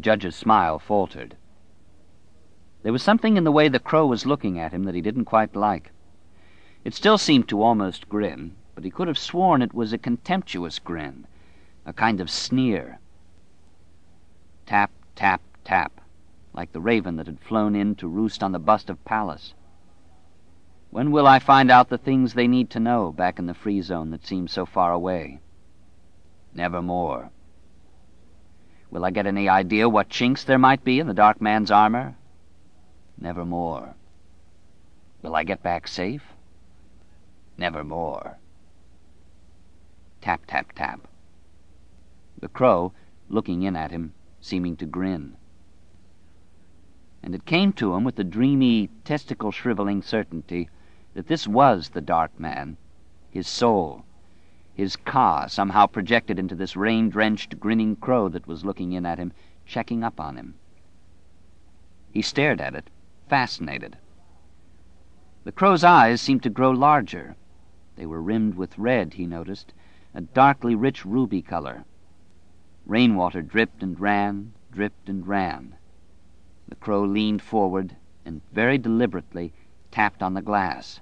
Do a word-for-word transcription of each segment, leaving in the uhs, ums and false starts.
judge's smile faltered. There was something in the way the crow was looking at him that he didn't quite like. It still seemed to almost grin, but he could have sworn it was a contemptuous grin, a kind of sneer. Tap, tap, tap, like the raven that had flown in to roost on the bust of Pallas. When will I find out the things they need to know back in the free zone that seems so far away? Nevermore. Will I get any idea what chinks there might be in the dark man's armor? Nevermore. Will I get back safe? Nevermore. Tap, tap, tap. The crow, looking in at him, seeming to grin. And it came to him with the dreamy, testicle-shriveling certainty that this was the dark man, his soul, his ka somehow projected into this rain-drenched, grinning crow that was looking in at him, checking up on him. He stared at it, fascinated. The crow's eyes seemed to grow larger. They were rimmed with red, he noticed, a darkly rich ruby color. Rainwater dripped and ran, dripped and ran. The crow leaned forward and very deliberately tapped on the glass.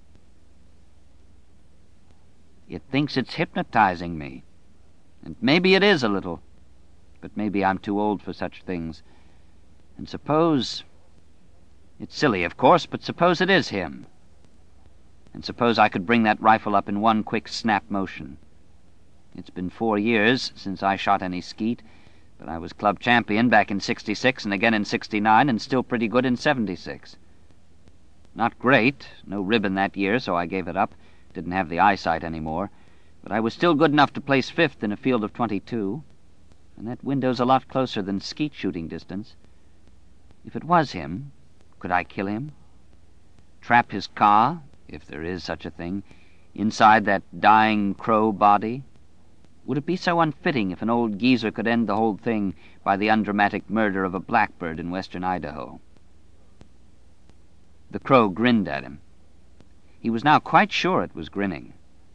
It thinks it's hypnotizing me. And maybe it is a little. But maybe I'm too old for such things. And suppose... It's silly, of course, but suppose it is him. And suppose I could bring that rifle up in one quick snap motion. It's been four years since I shot any skeet, but I was club champion back in sixty-six and again in sixty-nine and still pretty good in seventy-six. Not great, no ribbon that year, so I gave it up. Didn't have the eyesight anymore, but I was still good enough to place fifth in a field of twenty-two, and that window's a lot closer than skeet shooting distance. If it was him, could I kill him? Trap his ka, if there is such a thing, inside that dying crow body? Would it be so unfitting if an old geezer could end the whole thing by the undramatic murder of a blackbird in western Idaho? The crow grinned at him. He was now quite sure it was grinning.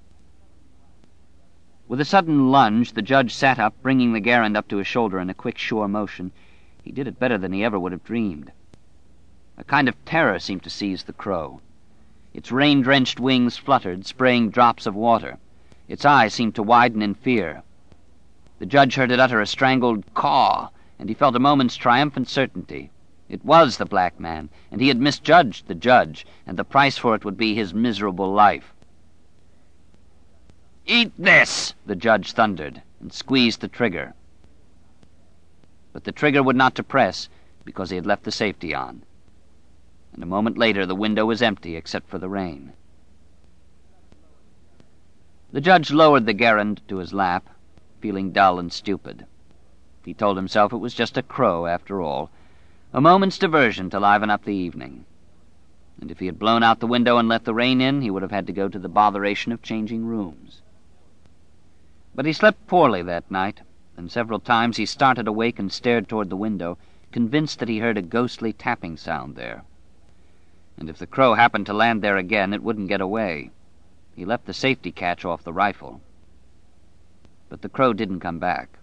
With a sudden lunge, the judge sat up, bringing the Garand up to his shoulder in a quick, sure motion. He did it better than he ever would have dreamed. A kind of terror seemed to seize the crow. Its rain-drenched wings fluttered, spraying drops of water. Its eyes seemed to widen in fear. The judge heard it utter a strangled caw, and he felt a moment's triumphant certainty. It was the black man, and he had misjudged the judge, and the price for it would be his miserable life. "Eat this!" the judge thundered, and squeezed the trigger. But the trigger would not to press, because he had left the safety on. And a moment later the window was empty except for the rain. The judge lowered the Garand to his lap, feeling dull and stupid. He told himself it was just a crow, after all, a moment's diversion to liven up the evening. And if he had blown out the window and let the rain in, he would have had to go to the botheration of changing rooms. But he slept poorly that night, and several times he started awake and stared toward the window, convinced that he heard a ghostly tapping sound there. And if the crow happened to land there again, it wouldn't get away. He left the safety catch off the rifle. But the crow didn't come back.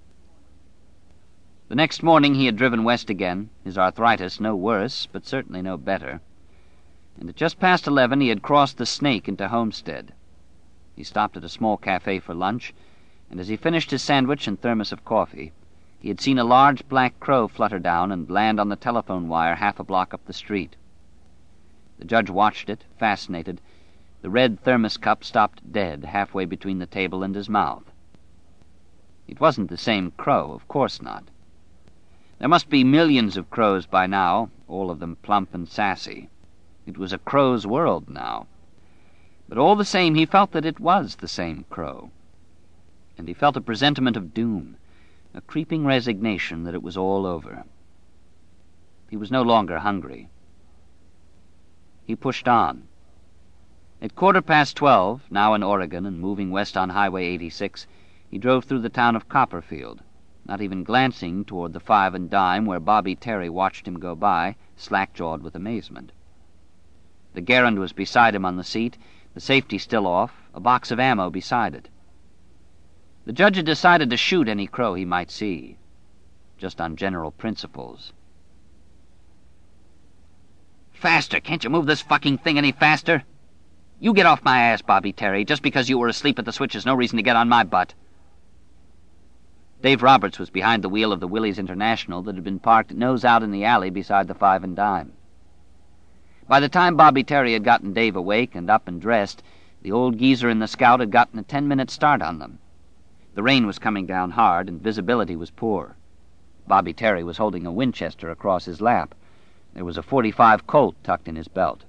The next morning he had driven west again, his arthritis no worse, but certainly no better. And at just past eleven he had crossed the Snake into Homestead. He stopped at a small cafe for lunch, and as he finished his sandwich and thermos of coffee, he had seen a large black crow flutter down and land on the telephone wire half a block up the street. The judge watched it, fascinated. The red thermos cup stopped dead halfway between the table and his mouth. It wasn't the same crow, of course not. There must be millions of crows by now, all of them plump and sassy. It was a crow's world now. But all the same, he felt that it was the same crow. And he felt a presentiment of doom, a creeping resignation that it was all over. He was no longer hungry. He pushed on. At quarter past twelve, now in Oregon and moving west on Highway eighty-six, he drove through the town of Copperfield, not even glancing toward the Five and Dime where Bobby Terry watched him go by, slack-jawed with amazement. The Garand was beside him on the seat, the safety still off, a box of ammo beside it. The judge had decided to shoot any crow he might see. just on general principles. "Faster! Can't you move this fucking thing any faster? You get off my ass, Bobby Terry. Just because you were asleep at the switch is no reason to get on my butt." Dave Roberts was behind the wheel of the Willys International that had been parked nose out in the alley beside the Five and Dime. By the time Bobby Terry had gotten Dave awake and up and dressed, the old geezer and the Scout had gotten a ten-minute start on them. The rain was coming down hard, and visibility was poor. Bobby Terry was holding a Winchester across his lap. There was a forty-five Colt tucked in his belt.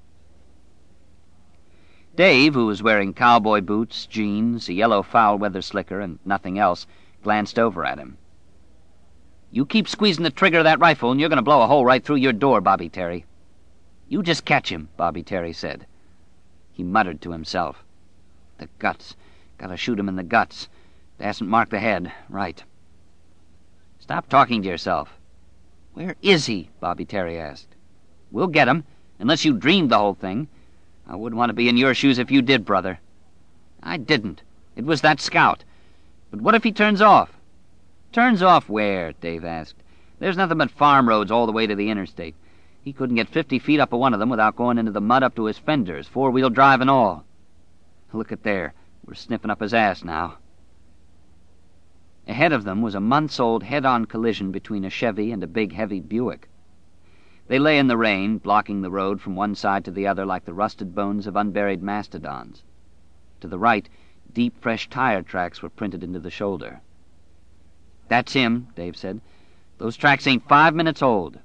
Dave, who was wearing cowboy boots, jeans, a yellow foul-weather slicker, and nothing else, glanced over at him. "You keep squeezing the trigger of that rifle, and you're going to blow a hole right through your door, Bobby Terry." "You just catch him," Bobby Terry said. He muttered to himself. "The guts. Gotta shoot him in the guts. Dasn't mark the head. Right." "Stop talking to yourself." "Where is he?" Bobby Terry asked. "We'll get him, unless you dreamed the whole thing. I wouldn't want to be in your shoes if you did, brother." "I didn't. It was that Scout. But what if he turns off?" "Turns off where?" Dave asked. "There's nothing but farm roads all the way to the interstate. He couldn't get fifty feet up a one of them without going into the mud up to his fenders, four-wheel drive and all. Look at there. We're sniffing up his ass now." Ahead of them was a months-old head-on collision between a Chevy and a big, heavy Buick. They lay in the rain, blocking the road from one side to the other like the rusted bones of unburied mastodons. To the right, deep, fresh tire tracks were printed into the shoulder. "That's him," Dave said. "Those tracks ain't five minutes old."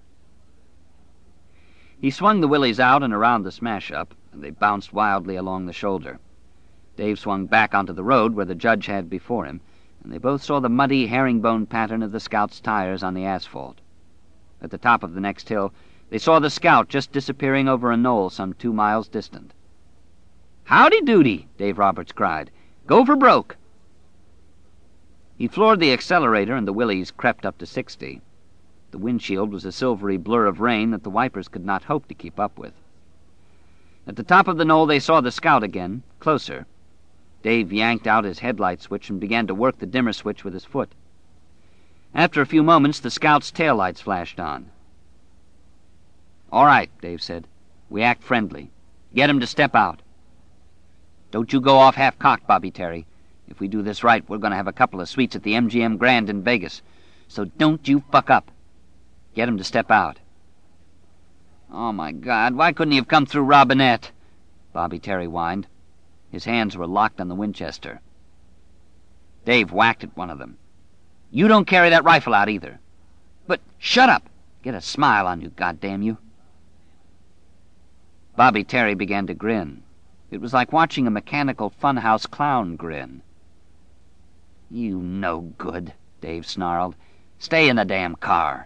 He swung the Willys out and around the smash-up, and they bounced wildly along the shoulder. Dave swung back onto the road where the judge had before him, and they both saw the muddy herringbone pattern of the Scout's tires on the asphalt. At the top of the next hill, they saw the Scout just disappearing over a knoll some two miles distant. "Howdy doody!" Dave Roberts cried. "Go for broke!" He floored the accelerator, and the Willys crept up to sixty. The windshield was a silvery blur of rain that the wipers could not hope to keep up with. At the top of the knoll they saw the Scout again, closer. Dave yanked out his headlight switch and began to work the dimmer switch with his foot. After a few moments, the Scout's taillights flashed on. "All right," Dave said. "We act friendly. Get him to step out." "Don't you go off half-cocked, Bobby Terry. If we do this right, we're going to have a couple of suites at the M G M Grand in Vegas. So don't you fuck up. Get him to step out." "Oh, my God, why couldn't he have come through Robinette?" Bobby Terry whined. His hands were locked on the Winchester. Dave whacked at one of them. "You don't carry that rifle out either." "But shut up! Get a smile on you, goddamn you." Bobby Terry began to grin. It was like watching a mechanical funhouse clown grin. "You no good," Dave snarled. "Stay in the damn car."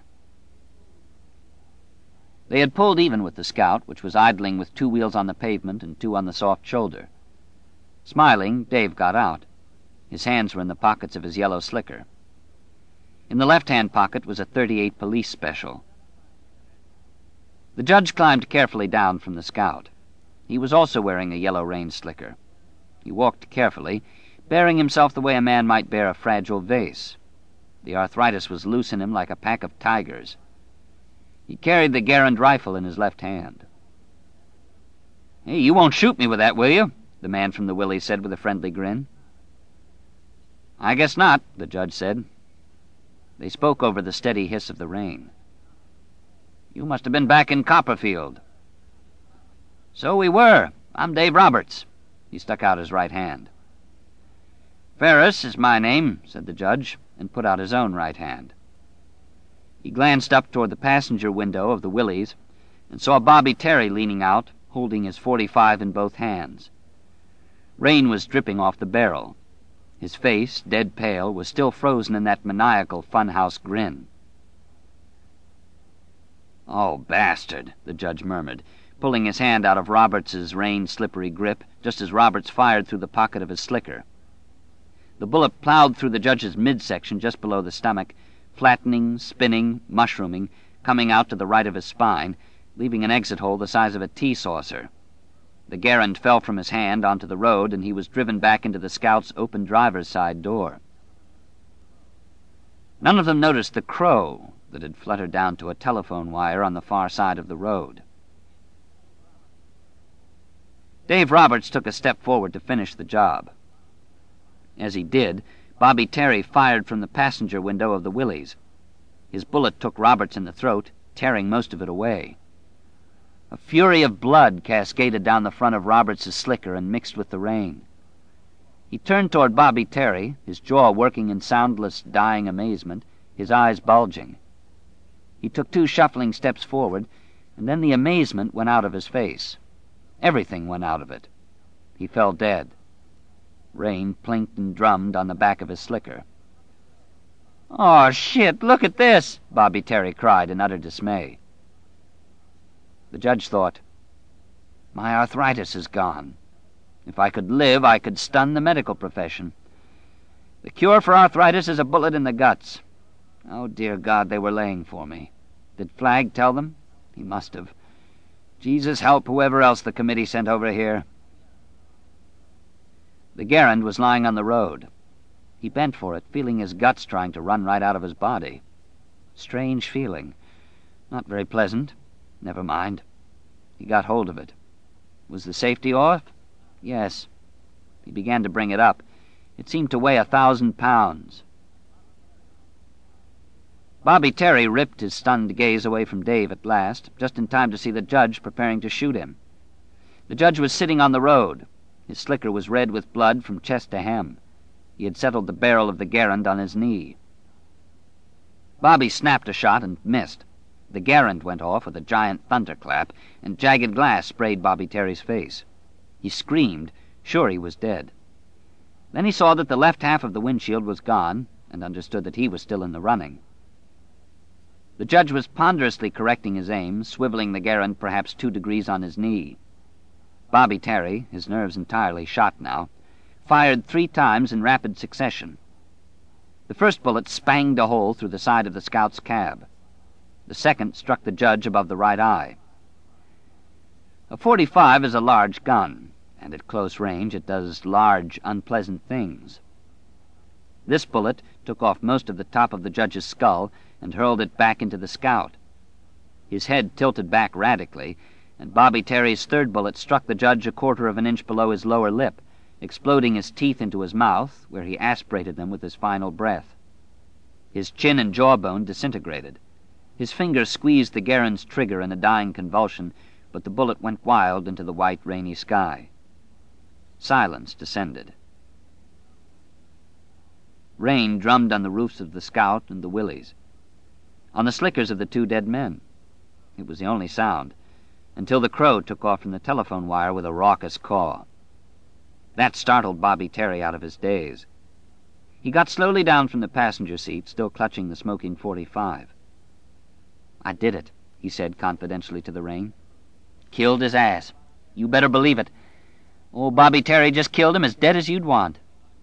They had pulled even with the Scout, which was idling with two wheels on the pavement and two on the soft shoulder. Smiling, Dave got out. His hands were in the pockets of his yellow slicker. In the left-hand pocket was a thirty-eight police special. The judge climbed carefully down from the Scout. He was also wearing a yellow rain slicker. He walked carefully, bearing himself the way a man might bear a fragile vase. The arthritis was loose in him like a pack of tigers. He carried the Garand rifle in his left hand. "Hey, you won't shoot me with that, will you?" the man from the Willys said with a friendly grin. "I guess not," the judge said. They spoke over the steady hiss of the rain. "You must have been back in Copperfield." "So we were. I'm Dave Roberts." He stuck out his right hand. "Ferris is my name," said the judge, and put out his own right hand. He glanced up toward the passenger window of the Willys and saw Bobby Terry leaning out, holding his forty-five in both hands. Rain was dripping off the barrel. His face, dead pale, was still frozen in that maniacal funhouse grin. "Oh, bastard," the judge murmured, pulling his hand out of Roberts's rain-slippery grip just as Roberts fired through the pocket of his slicker. The bullet plowed through the judge's midsection just below the stomach, flattening, spinning, mushrooming, coming out to the right of his spine, leaving an exit hole the size of a tea saucer. The Garand fell from his hand onto the road, and he was driven back into the Scout's open driver's side door. None of them noticed the crow that had fluttered down to a telephone wire on the far side of the road. Dave Roberts took a step forward to finish the job. As he did, Bobby Terry fired from the passenger window of the Willys. His bullet took Roberts in the throat, tearing most of it away. A fury of blood cascaded down the front of Roberts' slicker and mixed with the rain. He turned toward Bobby Terry, his jaw working in soundless, dying amazement, his eyes bulging. He took two shuffling steps forward, and then the amazement went out of his face. Everything went out of it. He fell dead. Rain plinked and drummed on the back of his slicker. "Oh, shit, look at this!" Bobby Terry cried in utter dismay. The judge thought, "My arthritis is gone. If I could live, I could stun the medical profession. The cure for arthritis is a bullet in the guts. Oh, dear God, they were laying for me. Did Flagg tell them? He must have. Jesus help whoever else the committee sent over here." The Garand was lying on the road. He bent for it, feeling his guts trying to run right out of his body. Strange feeling. Not very pleasant. Never mind. He got hold of it. Was the safety off? Yes. He began to bring it up. It seemed to weigh a thousand pounds. Bobby Terry ripped his stunned gaze away from Dave at last, just in time to see the judge preparing to shoot him. The judge was sitting on the road. His slicker was red with blood from chest to hem. He had settled the barrel of the Garand on his knee. Bobby snapped a shot and missed. The Garand went off with a giant thunderclap, and jagged glass sprayed Bobby Terry's face. He screamed, sure he was dead. Then he saw that the left half of the windshield was gone, and understood that he was still in the running. The judge was ponderously correcting his aim, swiveling the Garand perhaps two degrees on his knee. Bobby Terry, his nerves entirely shot now, fired three times in rapid succession. The first bullet spanged a hole through the side of the scout's cab. The second struck the judge above the right eye. A forty-five is a large gun, and at close range it does large, unpleasant things. This bullet took off most of the top of the judge's skull and hurled it back into the scout. His head tilted back radically, and Bobby Terry's third bullet struck the judge a quarter of an inch below his lower lip, exploding his teeth into his mouth, where he aspirated them with his final breath. His chin and jawbone disintegrated. His finger squeezed the Garand's trigger in a dying convulsion, but the bullet went wild into the white, rainy sky. Silence descended. Rain drummed on the roofs of the Scout and the Willys, on the slickers of the two dead men. It was the only sound, until the crow took off from the telephone wire with a raucous caw. That startled Bobby Terry out of his daze. He got slowly down from the passenger seat, still clutching the smoking forty-five. "I did it," he said confidentially to the rain. "Killed his ass. You better believe it. Old Bobby Terry just killed him as dead as you'd want."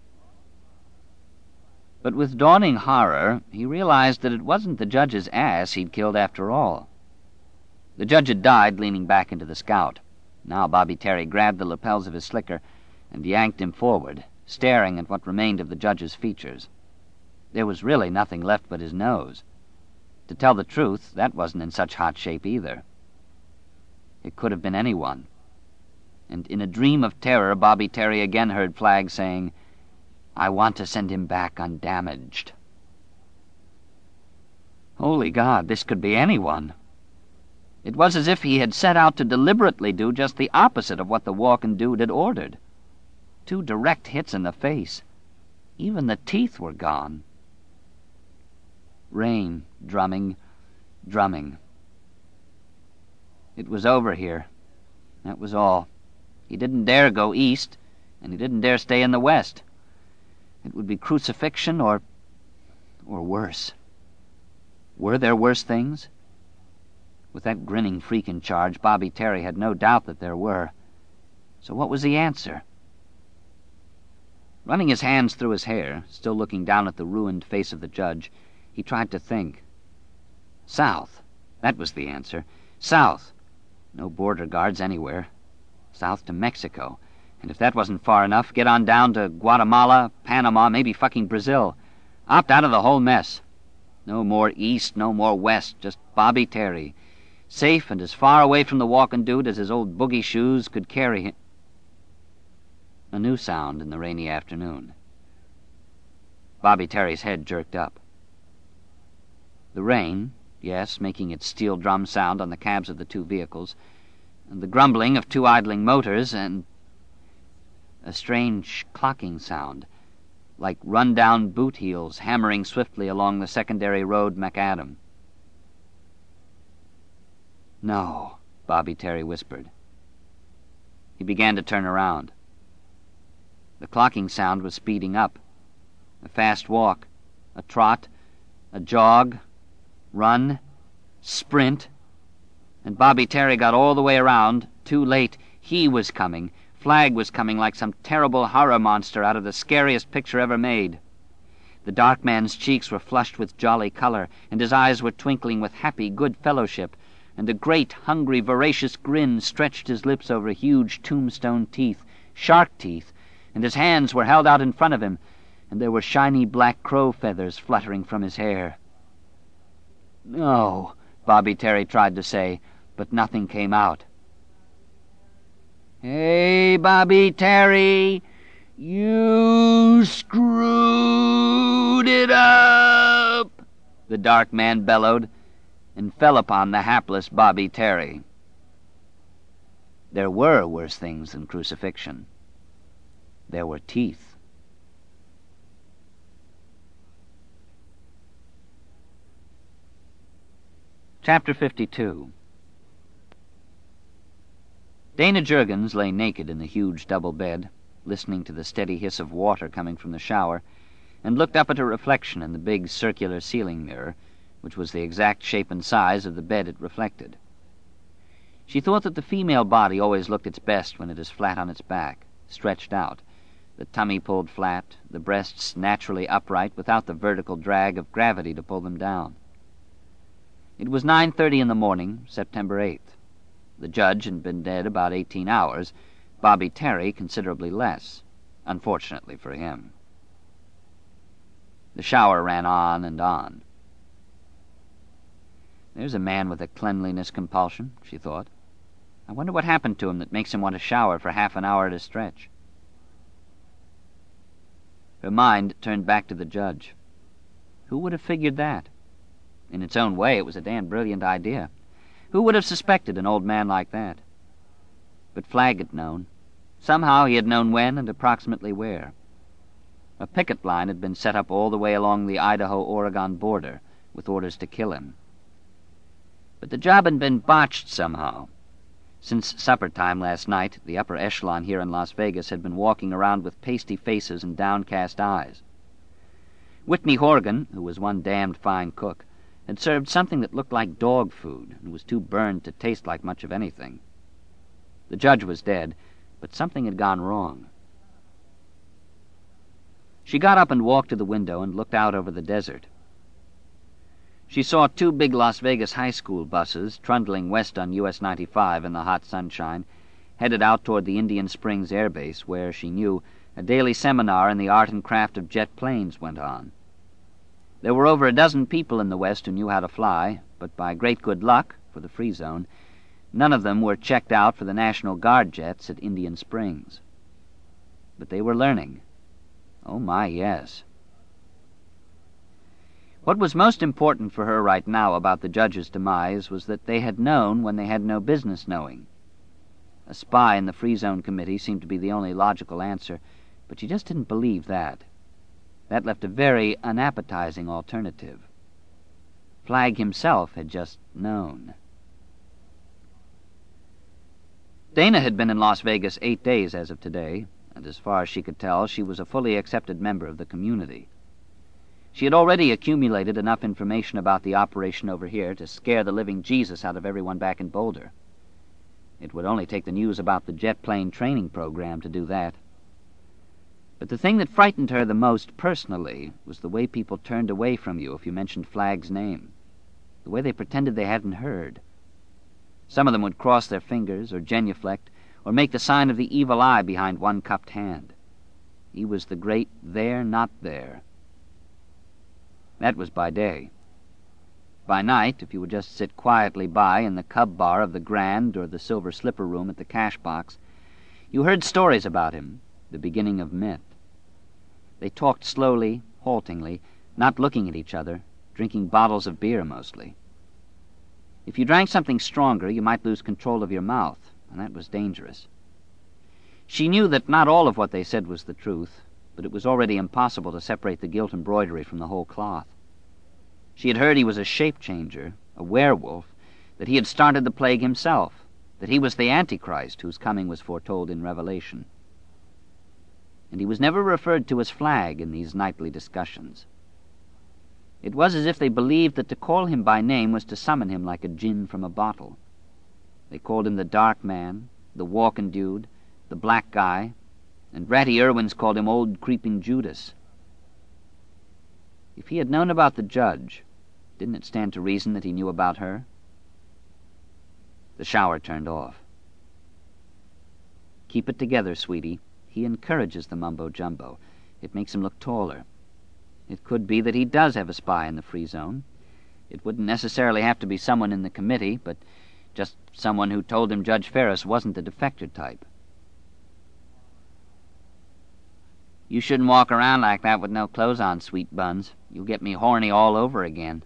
But with dawning horror, he realized that it wasn't the judge's ass he'd killed after all. The judge had died leaning back into the Scout. Now Bobby Terry grabbed the lapels of his slicker and yanked him forward, staring at what remained of the judge's features. There was really nothing left but his nose. To tell the truth, that wasn't in such hot shape either. It could have been anyone. And in a dream of terror, Bobby Terry again heard Flagg saying, "I want to send him back undamaged." Holy God, this could be anyone. It was as if he had set out to deliberately do just the opposite of what the walking dude had ordered. Two direct hits in the face. Even the teeth were gone. Rain, drumming, drumming. It was over here. That was all. He didn't dare go east, and he didn't dare stay in the west. It would be crucifixion or... or worse. Were there worse things? With that grinning freak in charge, Bobby Terry had no doubt that there were. So what was the answer? Running his hands through his hair, still looking down at the ruined face of the judge, he tried to think. South. That was the answer. South. No border guards anywhere. South to Mexico. And if that wasn't far enough, get on down to Guatemala, Panama, maybe fucking Brazil. Opt out of the whole mess. No more east, no more west, just Bobby Terry, safe and as far away from the walking dude as his old boogie shoes could carry him. A new sound in the rainy afternoon. Bobby Terry's head jerked up. The rain, yes, making its steel drum sound on the cabs of the two vehicles, and the grumbling of two idling motors, and a strange clocking sound, like run-down boot heels hammering swiftly along the secondary road macadam. "No," Bobby Terry whispered. He began to turn around. The clocking sound was speeding up. A fast walk, a trot, a jog, run, sprint, and Bobby Terry got all the way around, too late. He was coming. Flagg was coming like some terrible horror monster out of the scariest picture ever made. The dark man's cheeks were flushed with jolly color, and his eyes were twinkling with happy good fellowship, and a great, hungry, voracious grin stretched his lips over huge tombstone teeth, shark teeth, and his hands were held out in front of him, and there were shiny black crow feathers fluttering from his hair. "No," Bobby Terry tried to say, but nothing came out. "Hey, Bobby Terry, you screwed it up," the dark man bellowed, and fell upon the hapless Bobby Terry. There were worse things than crucifixion. There were teeth. Chapter fifty-two. Dana Jurgens lay naked in the huge double bed, listening to the steady hiss of water coming from the shower, and looked up at her reflection in the big circular ceiling mirror, which was the exact shape and size of the bed it reflected. She thought that the female body always looked its best when it is flat on its back, stretched out, the tummy pulled flat, the breasts naturally upright without the vertical drag of gravity to pull them down. It was nine thirty in the morning, September eighth. The judge had been dead about eighteen hours, Bobby Terry considerably less, unfortunately for him. The shower ran on and on. There's a man with a cleanliness compulsion, she thought. I wonder what happened to him that makes him want to shower for half an hour at a stretch. Her mind turned back to the judge. Who would have figured that? In its own way, it was a damn brilliant idea. Who would have suspected an old man like that? But Flagg had known. Somehow he had known when and approximately where. A picket line had been set up all the way along the Idaho-Oregon border, with orders to kill him. But the job had been botched somehow. Since supper time last night, the upper echelon here in Las Vegas had been walking around with pasty faces and downcast eyes. Whitney Horgan, who was one damned fine cook, had served something that looked like dog food and was too burned to taste like much of anything. The judge was dead, but something had gone wrong. She got up and walked to the window and looked out over the desert. She saw two big Las Vegas high school buses trundling west on U S ninety-five in the hot sunshine, headed out toward the Indian Springs Air Base, where, she knew, a daily seminar in the art and craft of jet planes went on. There were over a dozen people in the West who knew how to fly, but by great good luck, for the free zone, none of them were checked out for the National Guard jets at Indian Springs. But they were learning. Oh, my, yes. What was most important for her right now about the judge's demise was that they had known when they had no business knowing. A spy in the Free Zone Committee seemed to be the only logical answer, but she just didn't believe that. That left a very unappetizing alternative. Flagg himself had just known. Dana had been in Las Vegas eight days as of today, and as far as she could tell, she was a fully accepted member of the community. She had already accumulated enough information about the operation over here to scare the living Jesus out of everyone back in Boulder. It would only take the news about the jet plane training program to do that. But the thing that frightened her the most personally was the way people turned away from you if you mentioned Flagg's name, the way they pretended they hadn't heard. Some of them would cross their fingers or genuflect or make the sign of the evil eye behind one cupped hand. He was the great there, not there. That was by day. By night, if you would just sit quietly by in the cub bar of the Grand or the Silver Slipper Room at the Cash Box, you heard stories about him, the beginning of myth. They talked slowly, haltingly, not looking at each other, drinking bottles of beer mostly. If you drank something stronger, you might lose control of your mouth, and that was dangerous. She knew that not all of what they said was the truth, but it was already impossible to separate the gilt embroidery from the whole cloth. She had heard he was a shape-changer, a werewolf, that he had started the plague himself, that he was the Antichrist whose coming was foretold in Revelation. And he was never referred to as Flag in these nightly discussions. It was as if they believed that to call him by name was to summon him like a djinn from a bottle. They called him the Dark Man, the Walking Dude, the Black Guy, and Ratty Irwins called him Old Creeping Judas. If he had known about the judge, didn't it stand to reason that he knew about her? The shower turned off. Keep it together, sweetie. He encourages the mumbo-jumbo. It makes him look taller. It could be that he does have a spy in the free zone. It wouldn't necessarily have to be someone in the committee, but just someone who told him Judge Ferris wasn't the defector type. You shouldn't walk around like that with no clothes on, sweet buns. You'll get me horny all over again.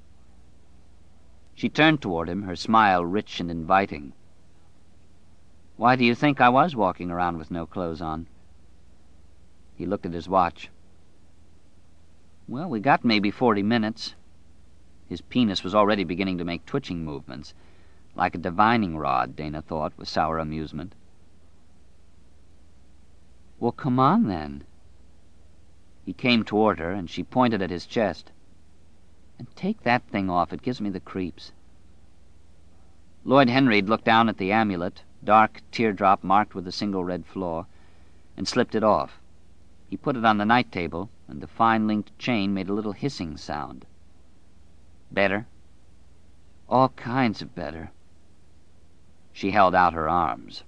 She turned toward him, her smile rich and inviting. Why do you think I was walking around with no clothes on? He looked at his watch. Well, we got maybe forty minutes. His penis was already beginning to make twitching movements, like a divining rod, Dana thought, with sour amusement. Well, come on, then. He came toward her, and she pointed at his chest. And take that thing off. It gives me the creeps. Lloyd Henry looked down at the amulet, dark teardrop marked with a single red flaw, and slipped it off. He put it on the night table, and the fine-linked chain made a little hissing sound. Better? All kinds of better. She held out her arms.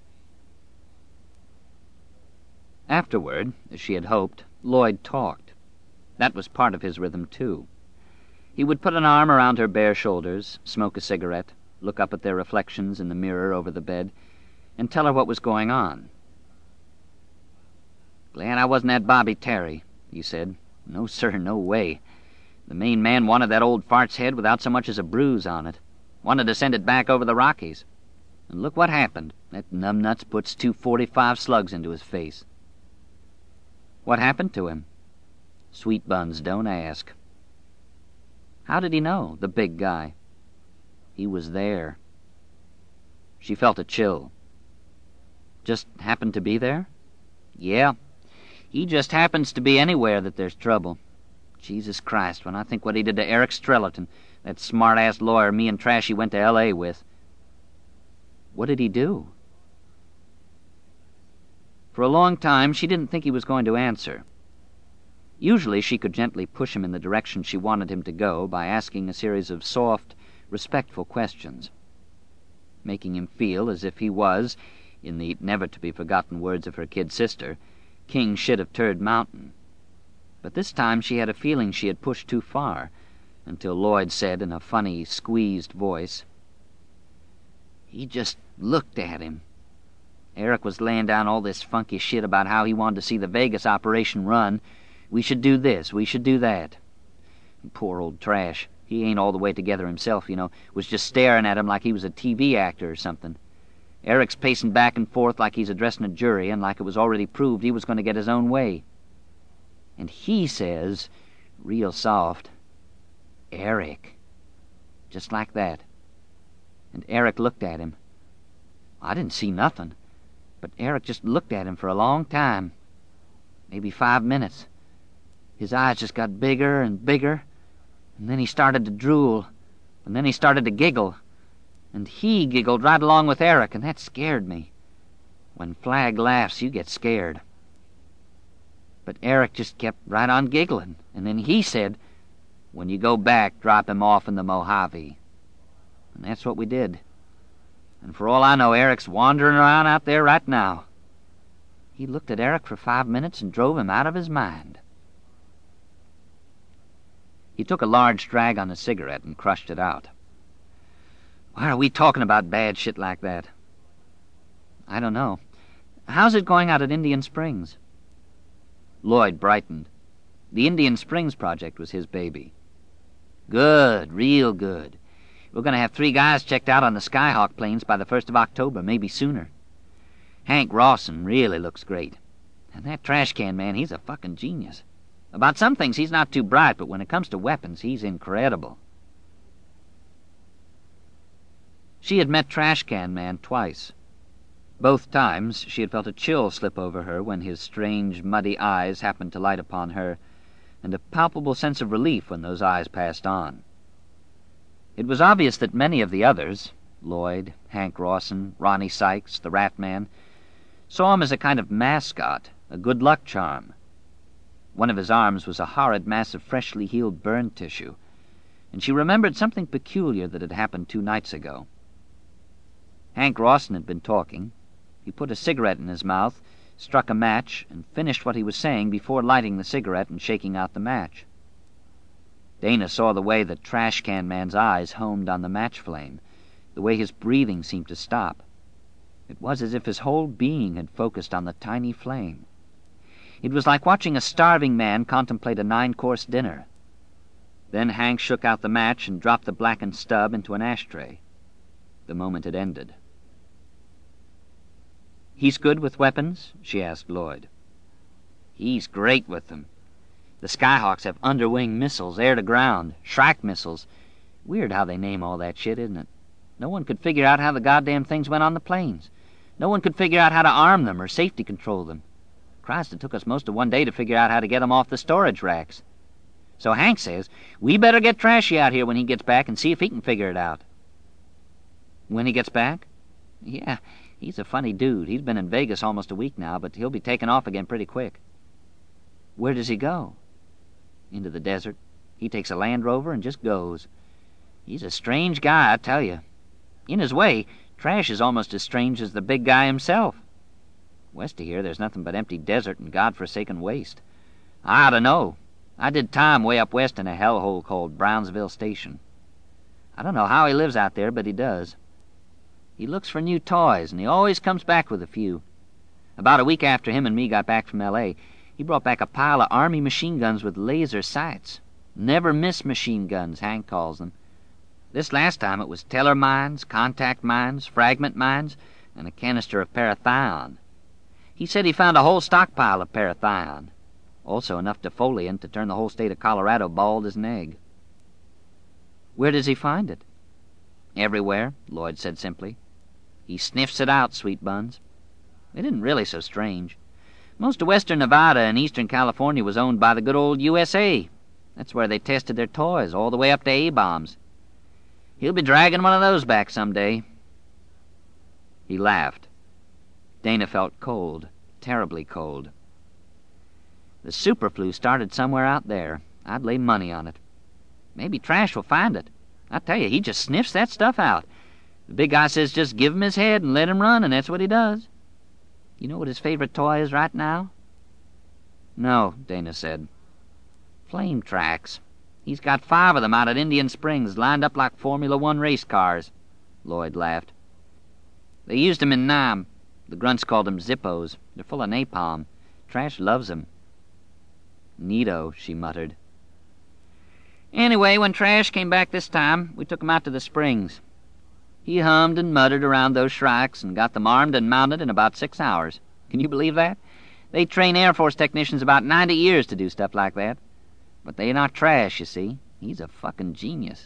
Afterward, as she had hoped, Lloyd talked. That was part of his rhythm, too. He would put an arm around her bare shoulders, smoke a cigarette, look up at their reflections in the mirror over the bed, and tell her what was going on. Glad I wasn't at Bobby Terry, he said. No, sir, no way. The main man wanted that old fart's head without so much as a bruise on it. Wanted to send it back over the Rockies. And look what happened. That numbnuts puts two forty-five slugs into his face. What happened to him? Sweet buns, don't ask. How did he know, the big guy? He was there. She felt a chill. Just happened to be there? Yeah. He just happens to be anywhere that there's trouble. Jesus Christ, when I think what he did to Eric Strellerton, that smart-ass lawyer me and Trashy went to L A with. What did he do? For a long time, she didn't think he was going to answer. Usually she could gently push him in the direction she wanted him to go by asking a series of soft, respectful questions, making him feel as if he was, in the never-to-be-forgotten words of her kid sister, king shit of Turd Mountain. But this time she had a feeling she had pushed too far, until Lloyd said in a funny, squeezed voice, He just looked at him. Eric was laying down all this funky shit about how he wanted to see the Vegas operation run. We should do this, we should do that. Poor old Trash. He ain't all the way together himself, you know. Was just staring at him like he was a T V actor or something. Eric's pacing back and forth like he's addressing a jury and like it was already proved he was going to get his own way. And he says, real soft, Eric. Just like that. And Eric looked at him. I didn't see nothing, but Eric just looked at him for a long time. Maybe five minutes. His eyes just got bigger and bigger, and then he started to drool, and then he started to giggle, and he giggled right along with Eric, and that scared me. When Flag laughs, you get scared. But Eric just kept right on giggling, and then he said, when you go back, drop him off in the Mojave. And that's what we did. And for all I know, Eric's wandering around out there right now. He looked at Eric for five minutes and drove him out of his mind. He took a large drag on a cigarette and crushed it out. "Why are we talking about bad shit like that?" "I don't know. How's it going out at Indian Springs?" Lloyd brightened. The Indian Springs project was his baby. "Good, real good. We're going to have three guys checked out on the Skyhawk planes by the first of October, maybe sooner. Hank Rawson really looks great. And that trash can man, he's a fucking genius. About some things he's not too bright, but when it comes to weapons, he's incredible." She had met Trash Can Man twice. Both times she had felt a chill slip over her when his strange, muddy eyes happened to light upon her, and a palpable sense of relief when those eyes passed on. It was obvious that many of the others, Lloyd, Hank Rawson, Ronnie Sykes, the Rat Man, saw him as a kind of mascot, a good luck charm. One of his arms was a horrid mass of freshly healed burn tissue, and she remembered something peculiar that had happened two nights ago. Hank Rawson had been talking. He put a cigarette in his mouth, struck a match, and finished what he was saying before lighting the cigarette and shaking out the match. Dana saw the way the Trash Can Man's eyes homed on the match flame, the way his breathing seemed to stop. It was as if his whole being had focused on the tiny flame. It was like watching a starving man contemplate a nine-course dinner. Then Hank shook out the match and dropped the blackened stub into an ashtray. The moment had ended. "He's good with weapons?" she asked Lloyd. "He's great with them. The Skyhawks have underwing missiles, air-to-ground, Shrike missiles. Weird how they name all that shit, isn't it? No one could figure out how the goddamn things went on the planes. No one could figure out how to arm them or safety control them. Christ, it took us most of one day to figure out how to get them off the storage racks. So Hank says, we better get Trashy out here when he gets back and see if he can figure it out." "When he gets back?" "Yeah, he's a funny dude. He's been in Vegas almost a week now, but he'll be taking off again pretty quick." "Where does he go?" "Into the desert. He takes a Land Rover and just goes. He's a strange guy, I tell you. In his way, Trash is almost as strange as the big guy himself. West of here, there's nothing but empty desert and godforsaken waste. I ought to know. I did time way up west in a hellhole called Brownsville Station. I don't know how he lives out there, but he does. He looks for new toys, and he always comes back with a few. About a week after him and me got back from L A, he brought back a pile of Army machine guns with laser sights. Never-miss machine guns, Hank calls them. This last time it was teller mines, contact mines, fragment mines, and a canister of parathion. He said he found a whole stockpile of parathion, also enough defoliant to turn the whole state of Colorado bald as an egg." "Where does he find it?" "Everywhere," Lloyd said simply. "He sniffs it out, sweet buns. It isn't really so strange. Most of western Nevada and eastern California was owned by the good old U S A. That's where they tested their toys, all the way up to A-bombs. He'll be dragging one of those back someday." He laughed. Dana felt cold, terribly cold. "The superflu started somewhere out there. I'd lay money on it. Maybe Trash will find it. I tell you, he just sniffs that stuff out. The big guy says just give him his head and let him run, and that's what he does. You know what his favorite toy is right now?" "No," Dana said. "Flame tracks. He's got five of them out at Indian Springs, lined up like Formula One race cars." Lloyd laughed. "They used 'em in Nam. The grunts called 'em Zippos. They're full of napalm. Trash loves 'em." "Neato," she muttered. "Anyway, when Trash came back this time, we took him out to the Springs. He hummed and muttered around those shrikes and got them armed and mounted in about six hours. Can you believe that? They train Air Force technicians about ninety years to do stuff like that. But they're not Trash, you see. He's a fucking genius."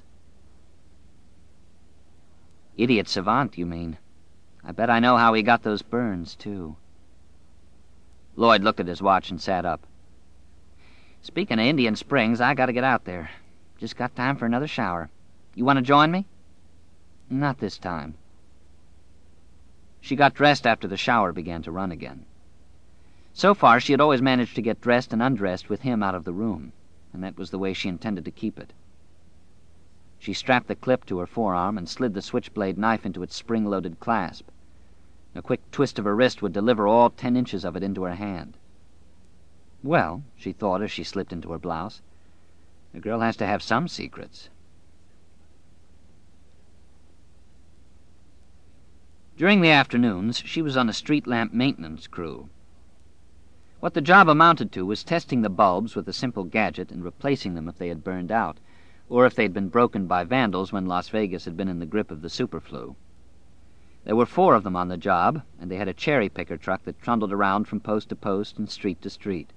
"Idiot savant, you mean. I bet I know how he got those burns, too." Lloyd looked at his watch and sat up. "Speaking of Indian Springs, I gotta get out there. Just got time for another shower. You want to join me?" "Not this time." She got dressed after the shower began to run again. So far, she had always managed to get dressed and undressed with him out of the room, and that was the way she intended to keep it. She strapped the clip to her forearm and slid the switchblade knife into its spring-loaded clasp. A quick twist of her wrist would deliver all ten inches of it into her hand. Well, she thought as she slipped into her blouse, A girl has to have some secrets. During the afternoons, she was on a street lamp maintenance crew. What the job amounted to was testing the bulbs with a simple gadget and replacing them if they had burned out, or if they'd been broken by vandals when Las Vegas had been in the grip of the superflu. There were four of them on the job, and they had a cherry-picker truck that trundled around from post to post and street to street.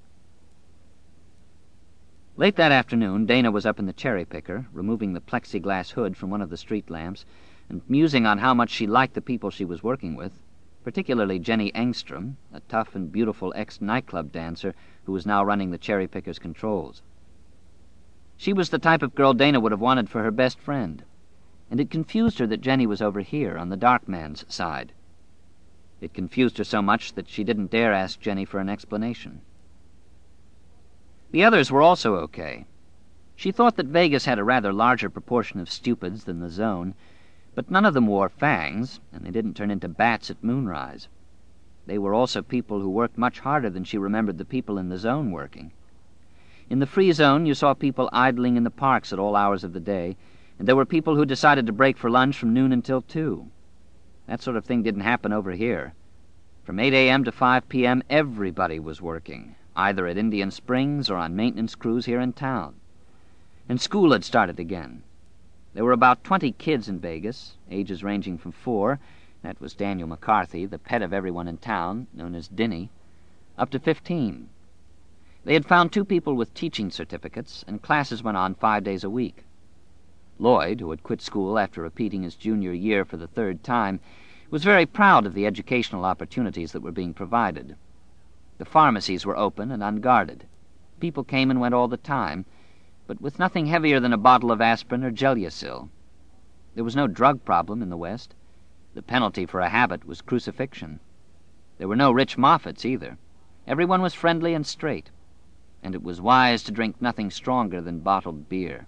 Late that afternoon, Dana was up in the cherry-picker, removing the plexiglass hood from one of the street lamps, and musing on how much she liked the people she was working with, particularly Jenny Engstrom, a tough and beautiful ex-nightclub dancer who was now running the cherry-picker's controls. She was the type of girl Dana would have wanted for her best friend, and it confused her that Jenny was over here on the dark man's side. It confused her so much that she didn't dare ask Jenny for an explanation. The others were also okay. She thought that Vegas had a rather larger proportion of stupids than the Zone, but none of them wore fangs, and they didn't turn into bats at moonrise. They were also people who worked much harder than she remembered the people in the Zone working. In the Free Zone, you saw people idling in the parks at all hours of the day, and there were people who decided to break for lunch from noon until two. That sort of thing didn't happen over here. From eight a.m. to five p.m., everybody was working, either at Indian Springs or on maintenance crews here in town. And school had started again. There were about twenty kids in Vegas, ages ranging from four, that was Daniel McCarthy, the pet of everyone in town, known as Dinny, up to fifteen. They had found two people with teaching certificates, and classes went on five days a week. Lloyd, who had quit school after repeating his junior year for the third time, was very proud of the educational opportunities that were being provided. The pharmacies were open and unguarded. People came and went all the time, but with nothing heavier than a bottle of aspirin or Gelusil. There was no drug problem in the West. The penalty for a habit was crucifixion. There were no rich Moffats either. Everyone was friendly and straight, and it was wise to drink nothing stronger than bottled beer.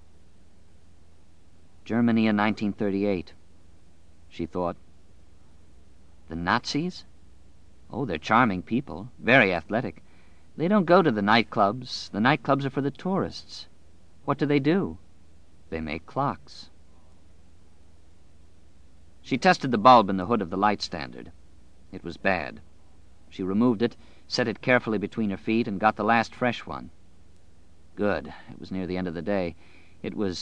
Germany in nineteen thirty-eight, she thought. The Nazis? Oh, they're charming people, very athletic. They don't go to the nightclubs. The nightclubs are for the tourists. What do they do? They make clocks. She tested the bulb in the hood of the light standard. It was bad. She removed it, set it carefully between her feet, and got the last fresh one. Good. It was near the end of the day. It was...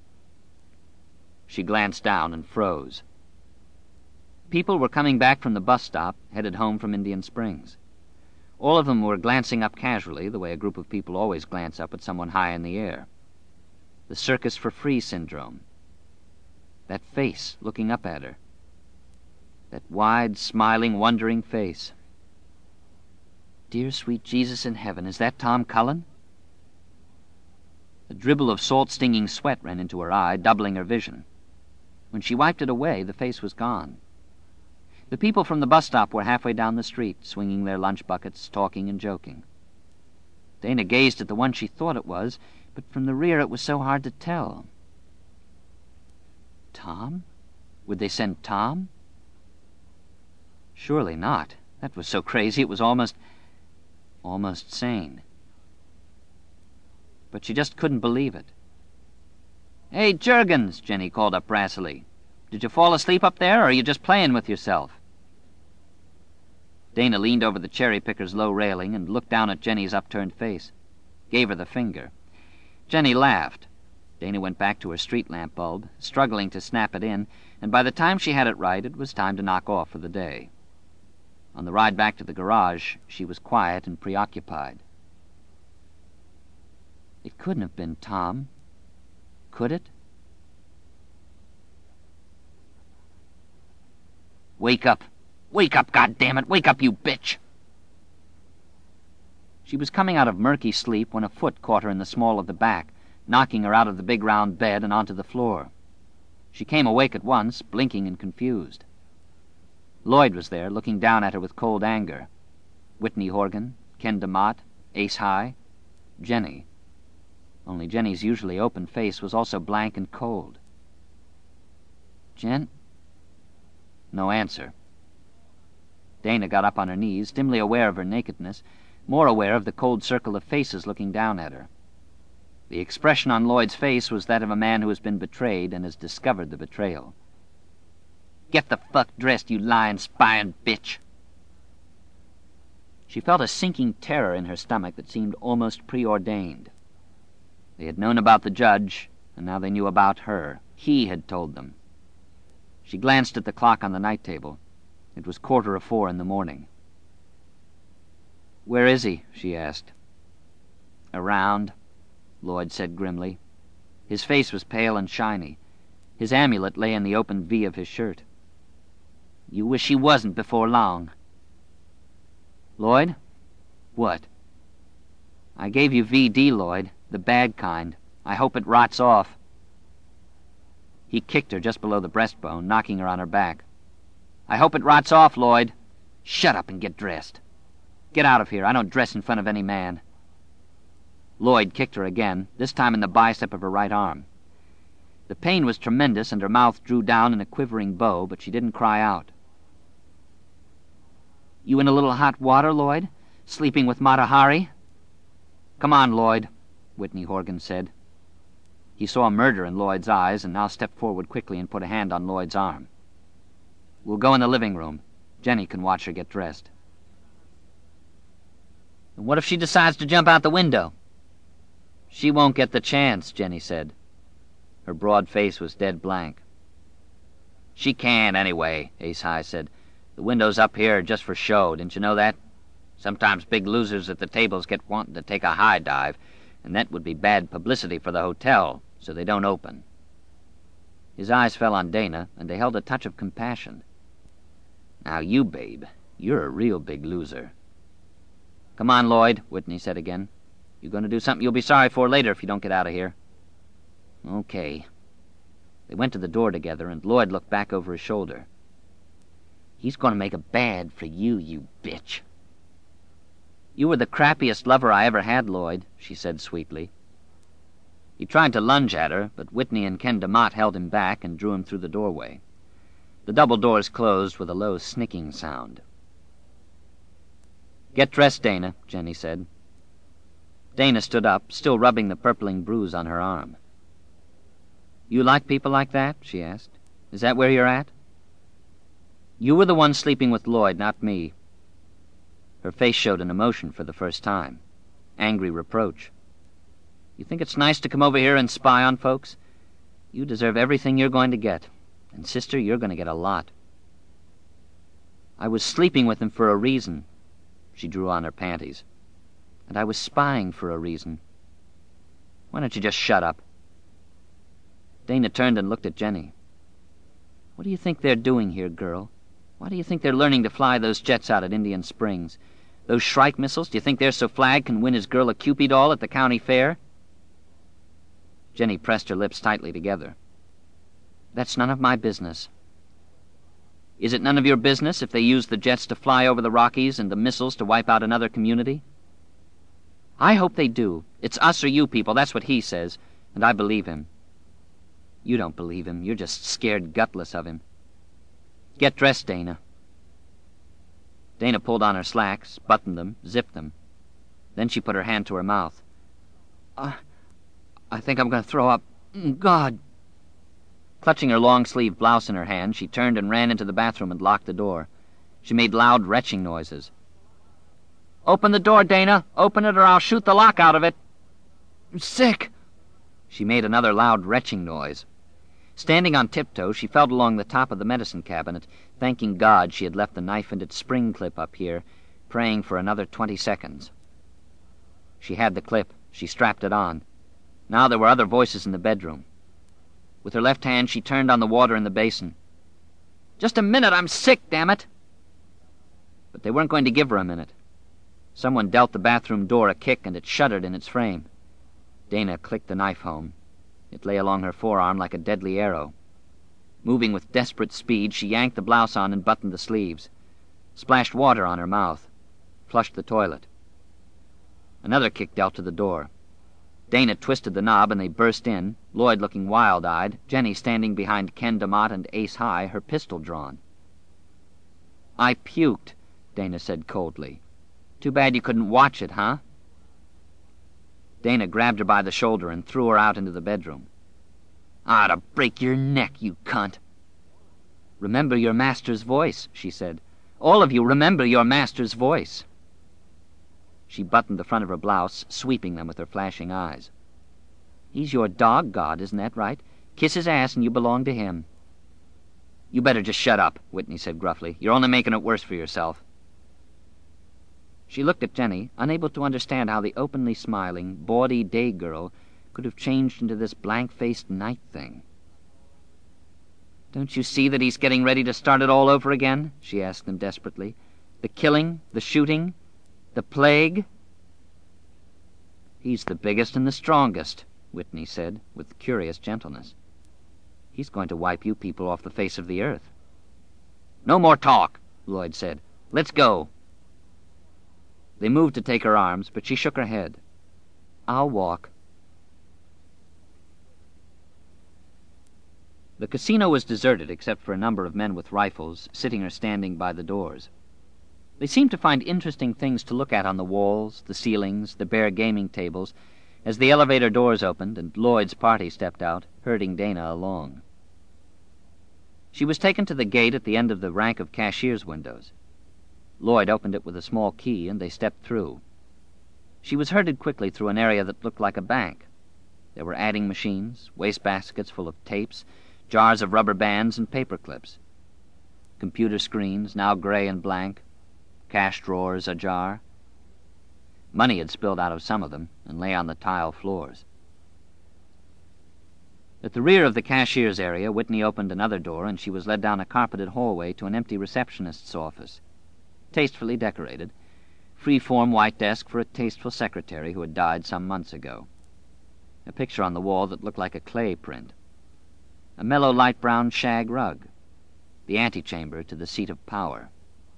She glanced down and froze. People were coming back from the bus stop, headed home from Indian Springs. All of them were glancing up casually, the way a group of people always glance up at someone high in the air. The circus for free syndrome. That face looking up at her. That wide, smiling, wondering face. Dear sweet Jesus in heaven, is that Tom Cullen? A dribble of salt-stinging sweat ran into her eye, doubling her vision. When she wiped it away, the face was gone. The people from the bus stop were halfway down the street, swinging their lunch buckets, talking and joking. Dana gazed at the one she thought it was, but from the rear it was so hard to tell. Tom? Would they send Tom? Surely not. That was so crazy it was almost... almost sane. But she just couldn't believe it. "Hey, Juergens," Jenny called up brassily. "Did you fall asleep up there, or are you just playing with yourself?" Dana leaned over the cherry-picker's low railing and looked down at Jenny's upturned face. Gave her the finger. Jenny laughed. Dana went back to her street lamp bulb, struggling to snap it in, and by the time she had it right, it was time to knock off for the day. On the ride back to the garage, she was quiet and preoccupied. It couldn't have been Tom. Could it? "Wake up! Wake up, goddammit! Wake up, you bitch!" She was coming out of murky sleep when a foot caught her in the small of the back, knocking her out of the big round bed and onto the floor. She came awake at once, blinking and confused. Lloyd was there, looking down at her with cold anger. Whitney Horgan, Ken DeMott, Ace High, Jenny. Only Jenny's usually open face was also blank and cold. "Jen?" No answer. Dana got up on her knees, dimly aware of her nakedness, more aware of the cold circle of faces looking down at her. The expression on Lloyd's face was that of a man who has been betrayed and has discovered the betrayal. "Get the fuck dressed, you lying, spying bitch!" She felt a sinking terror in her stomach that seemed almost preordained. They had known about the judge, and now they knew about her. He had told them. She glanced at the clock on the night table. It was quarter of four in the morning. "Where is he?" she asked. "Around," Lloyd said grimly. His face was pale and shiny. His amulet lay in the open V of his shirt. "You wish he wasn't before long." "Lloyd? What?" "I gave you V D, Lloyd, the bad kind. I hope it rots off." He kicked her just below the breastbone, knocking her on her back. "I hope it rots off, Lloyd. Shut up and get dressed. Get out of here. I don't dress in front of any man." Lloyd kicked her again, this time in the bicep of her right arm. The pain was tremendous, and her mouth drew down in a quivering bow, but she didn't cry out. "You in a little hot water, Lloyd? Sleeping with Mata Hari?" "Come on, Lloyd," Whitney Horgan said. He saw murder in Lloyd's eyes, and now stepped forward quickly and put a hand on Lloyd's arm. "We'll go in the living room. Jenny can watch her get dressed." "And what if she decides to jump out the window?" "She won't get the chance," Jenny said. Her broad face was dead blank. "She can anyway," Ace High said. "The windows up here are just for show. Didn't you know that? Sometimes big losers at the tables get wanting to take a high dive, and that would be bad publicity for the hotel, so they don't open." His eyes fell on Dana, and they held a touch of compassion. "Now you, babe, you're a real big loser." "Come on, Lloyd," Whitney said again. "You're going to do something you'll be sorry for later if you don't get out of here." "Okay." They went to the door together, and Lloyd looked back over his shoulder. "He's going to make it bad for you, you bitch." "You were the crappiest lover I ever had, Lloyd," she said sweetly. He tried to lunge at her, but Whitney and Ken DeMott held him back and drew him through the doorway. The double doors closed with a low snicking sound. "Get dressed, Dana," Jenny said. Dana stood up, still rubbing the purpling bruise on her arm. "You like people like that?" she asked. "Is that where you're at?" "You were the one sleeping with Lloyd, not me." Her face showed an emotion for the first time. Angry reproach. "You think it's nice to come over here and spy on folks? You deserve everything you're going to get. And, sister, you're going to get a lot." "I was sleeping with him for a reason." She drew on her panties. "And I was spying for a reason. Why don't you just shut up?" Dana turned and looked at Jenny. "What do you think they're doing here, girl? Why do you think they're learning to fly those jets out at Indian Springs? Those Shrike missiles, do you think they're so Flagg can win his girl a Cupid doll at the county fair?" Jenny pressed her lips tightly together. "That's none of my business." "Is it none of your business if they use the jets to fly over the Rockies and the missiles to wipe out another community?" "I hope they do. It's us or you people, that's what he says, and I believe him." "You don't believe him. You're just scared gutless of him." "Get dressed, Dana." Dana pulled on her slacks, buttoned them, zipped them. Then she put her hand to her mouth. Uh, I think I'm going to throw up. God! Clutching her long-sleeved blouse in her hand, she turned and ran into the bathroom and locked the door. She made loud retching noises. "Open the door, Dana! Open it or I'll shoot the lock out of it!" "I'm sick!" She made another loud retching noise. Standing on tiptoe, she felt along the top of the medicine cabinet, thanking God she had left the knife and its spring clip up here, praying for another twenty seconds. She had the clip. She strapped it on. Now there were other voices in the bedroom. With her left hand, she turned on the water in the basin. "Just a minute, I'm sick, damn it!" But they weren't going to give her a minute. Someone dealt the bathroom door a kick, and it shuddered in its frame. Dana clicked the knife home. It lay along her forearm like a deadly arrow. Moving with desperate speed, she yanked the blouse on and buttoned the sleeves. Splashed water on her mouth. Flushed the toilet. Another kick dealt to the door. Dana twisted the knob and they burst in, Lloyd looking wild-eyed, Jenny standing behind Ken DeMott and Ace High, her pistol drawn. "I puked," Dana said coldly. "Too bad you couldn't watch it, huh?" Dana grabbed her by the shoulder and threw her out into the bedroom. "I ought to break your neck, you cunt." "Remember your master's voice," she said. "All of you remember your master's voice." She buttoned the front of her blouse, sweeping them with her flashing eyes. "He's your dog god, isn't that right? Kiss his ass and you belong to him." "You better just shut up," Whitney said gruffly. "You're only making it worse for yourself." She looked at Jenny, unable to understand how the openly smiling, bawdy day girl could have changed into this blank-faced night thing. "Don't you see that he's getting ready to start it all over again?" she asked them desperately. "The killing, the shooting, the plague." "He's the biggest and the strongest," Whitney said, with curious gentleness. "He's going to wipe you people off the face of the earth." "No more talk," Lloyd said. "Let's go." They moved to take her arms, but she shook her head. "I'll walk." The casino was deserted except for a number of men with rifles, sitting or standing by the doors. They seemed to find interesting things to look at on the walls, the ceilings, the bare gaming tables, as the elevator doors opened and Lloyd's party stepped out, herding Dana along. She was taken to the gate at the end of the rank of cashier's windows. Lloyd opened it with a small key, and they stepped through. She was herded quickly through an area that looked like a bank. There were adding machines, wastebaskets full of tapes, jars of rubber bands and paper clips. Computer screens, now gray and blank, cash drawers ajar. Money had spilled out of some of them and lay on the tile floors. At the rear of the cashier's area, Whitney opened another door, and she was led down a carpeted hallway to an empty receptionist's office. Tastefully decorated, free-form white desk for a tasteful secretary who had died some months ago. A picture on the wall that looked like a clay print. A mellow light brown shag rug. The antechamber to the seat of power.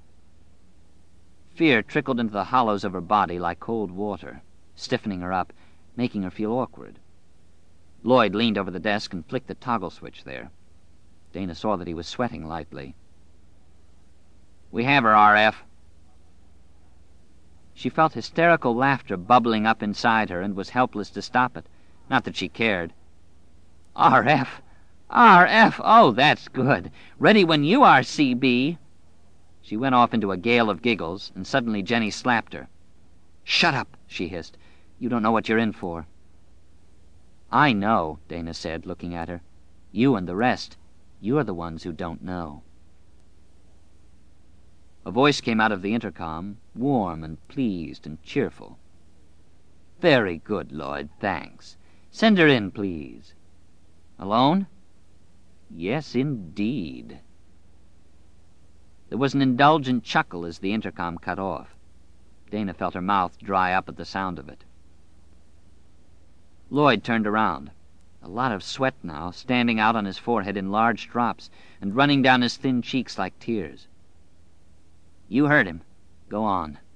Fear trickled into the hollows of her body like cold water, stiffening her up, making her feel awkward. Lloyd leaned over the desk and flicked the toggle switch there. Dana saw that he was sweating lightly. "We have her, R F." She felt hysterical laughter bubbling up inside her and was helpless to stop it. Not that she cared. "R F! R F! Oh, that's good. Ready when you are, C B." She went off into a gale of giggles, and suddenly Jenny slapped her. "Shut up," she hissed. "You don't know what you're in for." "I know," Dana said, looking at her. "You and the rest. You're the ones who don't know." A voice came out of the intercom, warm and pleased and cheerful. "Very good, Lloyd, thanks. Send her in, please." "Alone?" "Yes, indeed." There was an indulgent chuckle as the intercom cut off. Dana felt her mouth dry up at the sound of it. Lloyd turned around. A lot of sweat now, standing out on his forehead in large drops and running down his thin cheeks like tears. "You heard him. Go on."